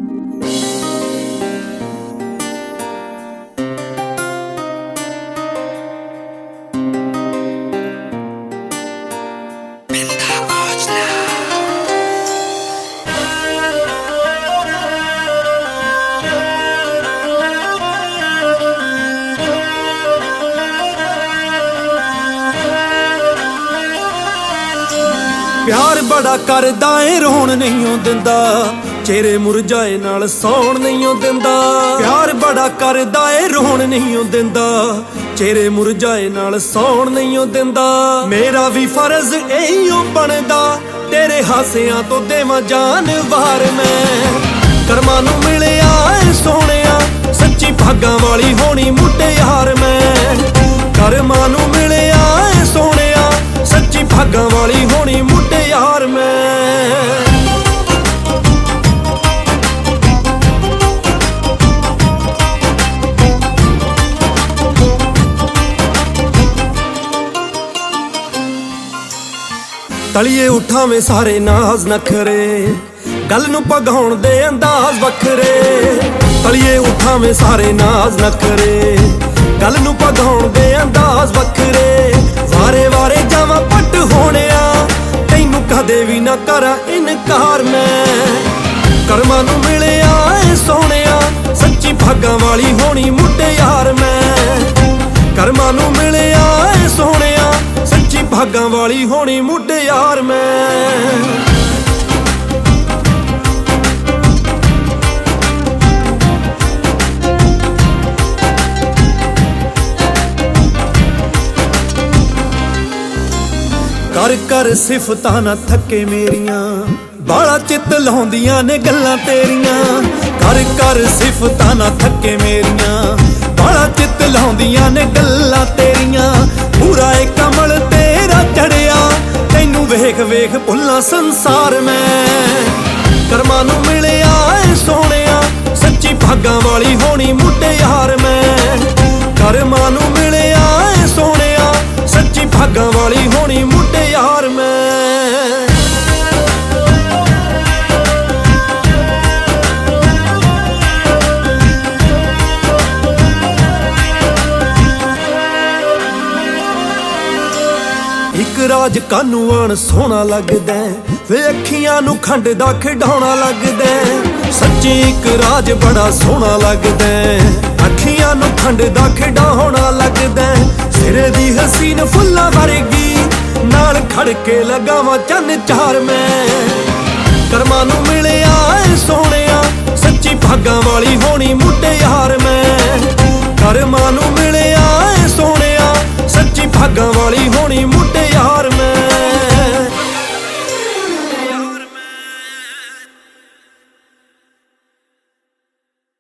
प्यार बड़ा करदा ए रोण नहीं दिंदा, चेहरे मुरझाए नाल सौण नहीं दिंदा। प्यार बड़ा करदा ए रोण नहीं दिंदा, चेहरे मुरझाए नाल सौण नहीं दिंदा। मेरा भी फर्ज इहियो बनदा, तेरे हासियां तो देवां जान वार मैं। करमां नूं मिलिया ए सोहणिया, सच्ची भागां वाली होनी मुटियार मैं। करमां नूं मिलिया ए सोहणिया, सच्ची भागां वाली होनी मुटियार मैं। तलिए उठावें सारे नाज नखरे, गल नूं भगाउण दे अंदाज वखरे। तलिए उठावें सारे नाज नखरे, गल नूं भगाउण दे अंदाज वखरे। वारे वारे जावां पट होणिया, तैनूं कदे भी ना करा इनकार मैं। करमां नूं मिलिया ए सोहणिया, सच्ची भागां वाली होनी मुटियार मैं। करमां नूं मिलिया ए सोहणिया, सच्ची भागां वाली होनी मुटियार मैं। कर कर सिफतां ना थके मेरियां, बाला चित लाउंदियां ने गल्लां तेरियां। कर कर सिफतां ना थके मेरियां, बाला चित लाउंदियां ने गल्लां तेरियां। पूरा एक कमल तेरा चढ़िया, तैनूं वेख वेख भुल्लां संसार मैं। करमां नूं मिलिया ए सोहणिया, सच्ची भागां वाली होनी मुटियार मैं। करमां नूं मिलिया ए सोहणिया, सच्ची भागां वाली होनी मुटियार मैं। एक राज कानू आण सोहना लगदा, वे अखियां नूं खंड दा खिडौणा लगदा। सच्ची एक राज बड़ा सोहना लगदा, अखियां नूं खंड दा खिडौणा लगदा। सिरे दी हसीन फुल्लां वर्गी, नाल खड़ के लगावां चन्न चार मैं। करमां नूं मिलिया ए सोहणिया, सच्ची भागां वाली होनी मुटियार मैं। करमां नूं मिलिया ए सोहणिया, सच्ची भागां वाली होनी मुटियार